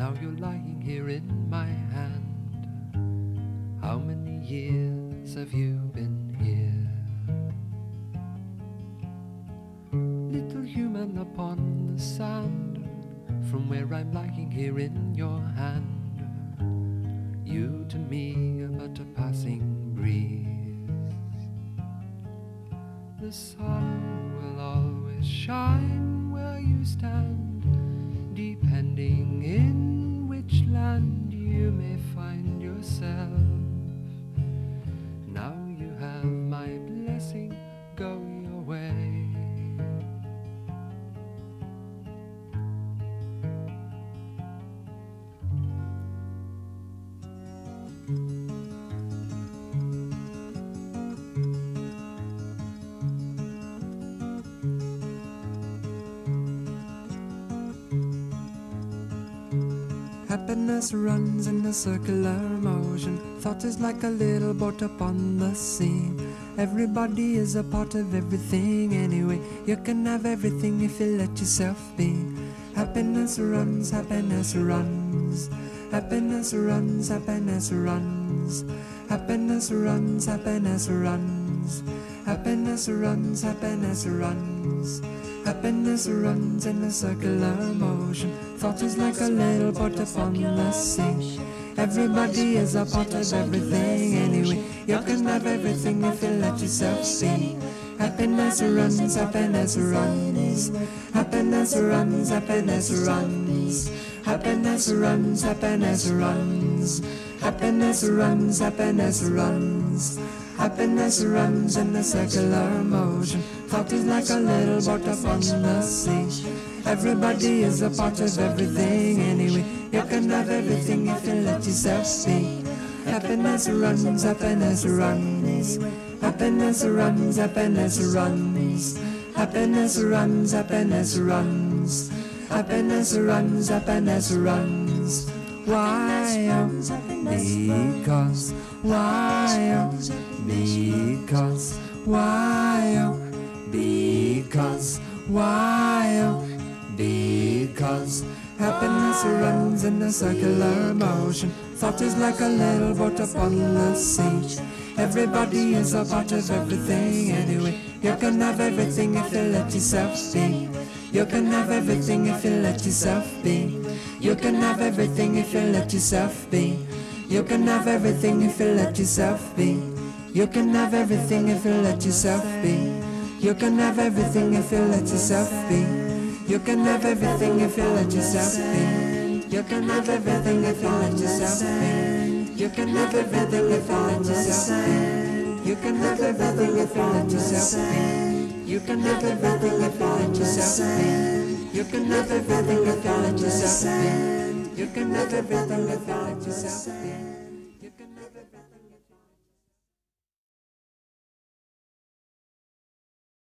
now you're lying here in my hand. How many years have you been here? Little human upon the sand, from where I'm lying here in your hand. You to me are but a passing breeze. The sun will always shine where you stand, depending in which land you may find yourself. Now you have my blessing, go your way. Happiness runs in a circular motion. Thought is like a little boat upon the sea. Everybody is a part of everything anyway. You can have everything if you let yourself be. Happiness runs, happiness runs. Happiness runs, happiness runs. Happiness runs, happiness runs. Happiness runs, happiness runs. Happiness runs in a circular motion. Thought is like a little boat upon the sea. Everybody is a part of everything anyway. You can have everything if you let yourself be. Happiness runs, happiness runs. Happiness runs, happiness runs. Happiness runs, happiness runs. Happiness runs, happiness runs. Happiness runs in a circular motion. Thought is like a little boat upon the sea. Everybody is a part of everything anyway. You can have everything if you let yourself be. Happiness runs, happiness runs. Happiness runs, happiness runs. Happiness runs, happiness runs. Happiness runs, happiness runs. Why? Because. Why? Because. Why? Because. Why? Because. Happiness runs in a circular motion. Thought is like a little boat upon the sea. Everybody is a part of everything anyway. You can have everything if you let yourself be. You can have everything if you let yourself be. You can have everything if you let yourself be. You can have everything if you let yourself be. You can have everything if you let yourself be. You can have everything if you let yourself be. You can have everything if you let yourself be. You can have everything if you let yourself be. You can have everything if you let yourself be. You can have everything if you let yourself be. You can have everything if you let yourself be. You can have everything if you let yourself be. You can have everything if you let yourself be.